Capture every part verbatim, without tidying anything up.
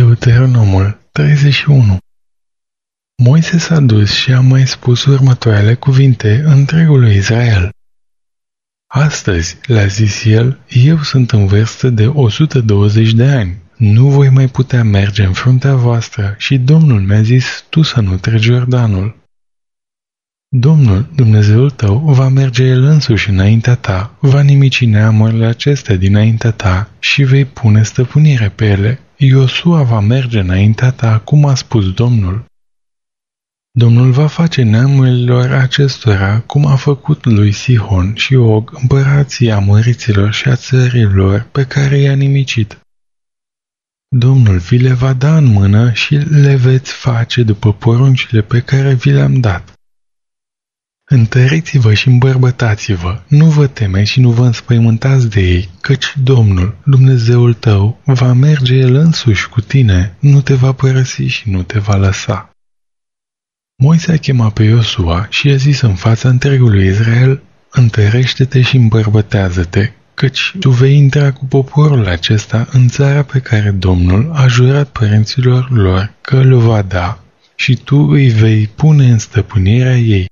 Deuteronomul treizeci și unu. Moise s-a dus și a mai spus următoarele cuvinte întregului Israel. Astăzi, le-a zis el, eu sunt în vârstă de o sută douăzeci de ani. Nu voi mai putea merge în fruntea voastră și Domnul mi-a zis, tu să nu treci Iordanul. Domnul, Dumnezeul tău, va merge El însuși înaintea ta, va nimici neamurile acestea dinaintea ta și vei pune stăpânire pe ele. Iosua va merge înaintea ta, cum a spus Domnul. Domnul va face neamurilor acestora, cum a făcut lui Sihon și Og, împărații amoriților și a țărilor pe care i-a nimicit. Domnul vi le va da în mână și le veți face după poruncile pe care vi le-am dat. Întăriți-vă și îmbărbătați-vă, nu vă temeți și nu vă înspăimântați de ei, căci Domnul, Dumnezeul tău, va merge El însuși cu tine, nu te va părăsi și nu te va lăsa. Moise a chemat pe Iosua și i-a zis în fața întregului Israel, întărește-te și îmbărbătează-te, căci tu vei intra cu poporul acesta în țara pe care Domnul a jurat părinților lor că le va da și tu îi vei pune în stăpânirea ei.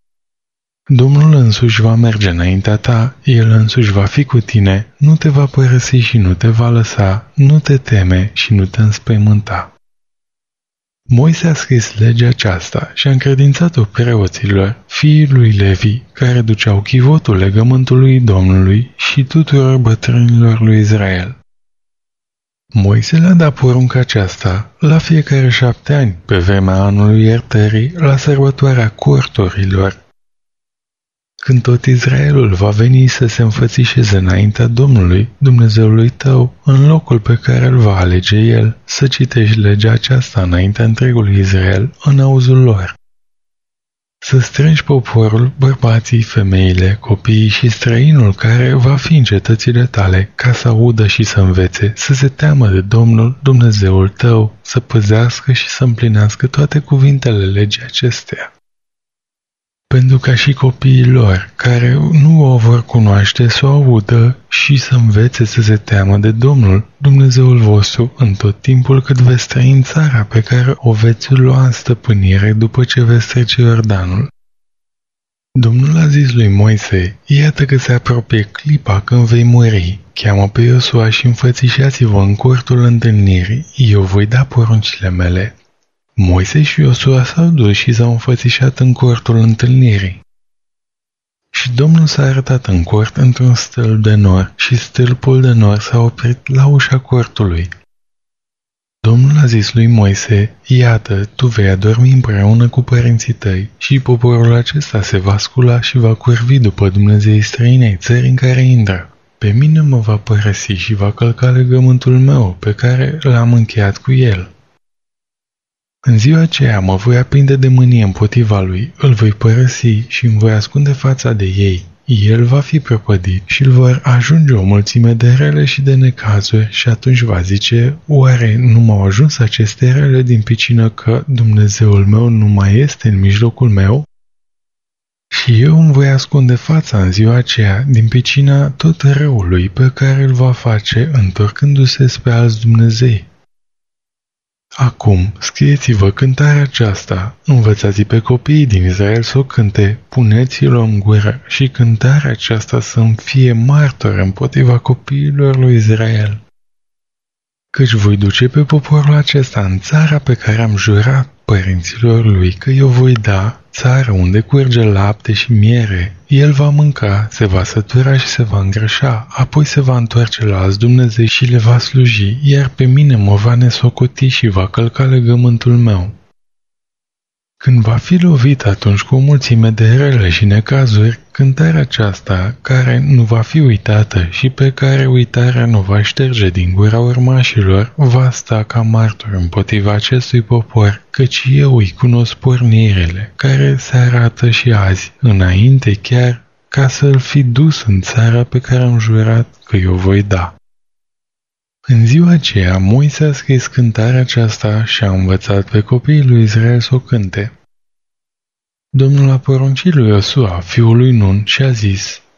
Domnul însuși va merge înaintea ta, El însuși va fi cu tine, nu te va părăsi și nu te va lăsa, nu te teme și nu te înspăimânta. Moise a scris legea aceasta și a încredințat-o preoților, fiii lui Levi, care duceau chivotul legământului Domnului și tuturor bătrânilor lui Israel. Moise le-a dat porunca aceasta la fiecare șapte ani, pe vremea anului iertării, la sărbătoarea cortorilor. Când tot Israelul va veni să se înfățișeze înaintea Domnului, Dumnezeului tău, în locul pe care îl va alege El, să citești legea aceasta înaintea întregului Israel, în auzul lor. Să strângi poporul, bărbații, femeile, copiii și străinul care va fi în cetățile tale, ca să audă și să învețe, să se teamă de Domnul, Dumnezeul tău, să păzească și să împlinească toate cuvintele legii acesteia. Pentru ca și copiii lor, care nu o vor cunoaște, să o audă și să învețe să se teamă de Domnul, Dumnezeul vostru, în tot timpul cât veți trăi în țara pe care o veți lua în stăpânire după ce veți trece Iordanul. Domnul a zis lui Moise, iată că se apropie clipa când vei muri, cheamă pe Iosua și înfățișați-vă în cortul întâlnirii, eu voi da poruncile mele. Moise și Iosua s-au dus și s-au înfățișat în cortul întâlnirii. Și Domnul s-a arătat în cort într-un stâlp de nor și stâlpul de nor s-a oprit la ușa cortului. Domnul a zis lui Moise, iată, tu vei adormi împreună cu părinții tăi și poporul acesta se va scula și va curvi după Dumnezeii străinei țări în care intră. Pe mine mă va părăsi și va călca legământul meu pe care l-am încheiat cu el. În ziua aceea mă voi aprinde de mânie împotriva lui, îl voi părăsi și îmi voi ascunde fața de ei. El va fi prăpădit și îl vor ajunge o mulțime de rele și de necazuri și atunci va zice, oare nu m-au ajuns aceste rele din pricină că Dumnezeul meu nu mai este în mijlocul meu? Și eu îmi voi ascunde fața în ziua aceea din pricina tot răului pe care îl va face întorcându-se spre alți Dumnezei. Acum, scrieți-vă cântarea aceasta, învățați pe copiii din Israel să o cânte, puneți-l în gură și cântarea aceasta să-mi fie martor împotriva copiilor lui Israel. Căci voi duce pe poporul acesta în țara pe care am jurat părinților lui că eu voi da, țară unde curge lapte și miere. El va mânca, se va sătura și se va îngrășa, apoi se va întoarce la alți Dumnezei și le va sluji, iar pe mine mă va nesocoti și va călca legământul meu. Când va fi lovit atunci cu o mulțime de rele și necazuri, cântarea aceasta, care nu va fi uitată și pe care uitarea nu va șterge din gura urmașilor, va sta ca martor împotriva acestui popor, căci eu îi cunosc pornirile, care se arată și azi, înainte chiar, ca să-l fi dus în țara pe care am jurat că eu voi da. În ziua aceea, Moise a scris cântarea aceasta și a învățat pe copiii lui Israel să o cânte. Domnul a poruncit lui Iosua, fiul lui Nun, și a zis,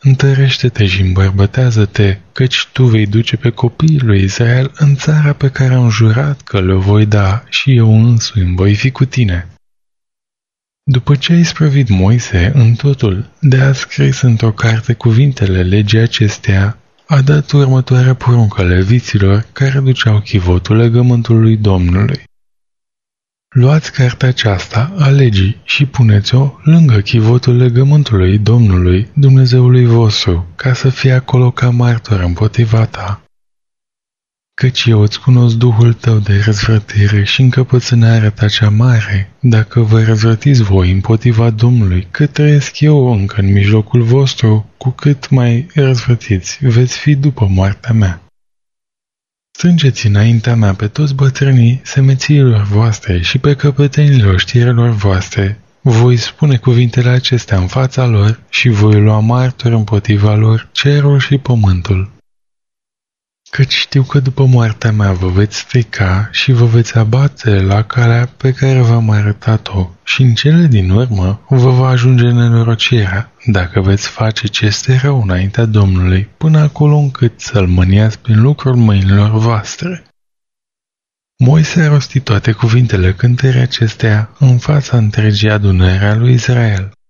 întărește-te și îmbărbătează-te, căci tu vei duce pe copiii lui Israel în țara pe care am jurat că le voi da și eu însumi voi fi cu tine. După ce a isprăvit Moise în totul de a scris într-o carte cuvintele legii acesteia, a dat următoarea poruncă leviților care duceau chivotul legământului Domnului. Luați cartea aceasta a legii și puneți-o lângă chivotul legământului Domnului, Dumnezeului vostru, ca să fie acolo ca martor împotriva ta. Căci eu îți cunosc duhul tău de răzvrătire și încăpățânarea ta cea mare, dacă vă răzvrătiți voi împotriva Domnului, că trăiesc eu încă în mijlocul vostru, cu cât mai răzvrătiți veți fi după moartea mea. Strângeți înaintea mea pe toți bătrânii semețiilor voastre și pe căpetenilor știrelor voastre. Voi spune cuvintele acestea în fața lor și voi lua martor împotriva lor cerul și pământul. Căci știu că după moartea mea vă veți strica și vă veți abate la calea pe care v-am arătat-o și în cele din urmă vă va ajunge nenorocirea, dacă veți face ce este rău înaintea Domnului, până acolo încât să-l mâniați prin lucrul mâinilor voastre. Moise a rostit toate cuvintele cântării acesteia în fața întregii adunări a lui Israel.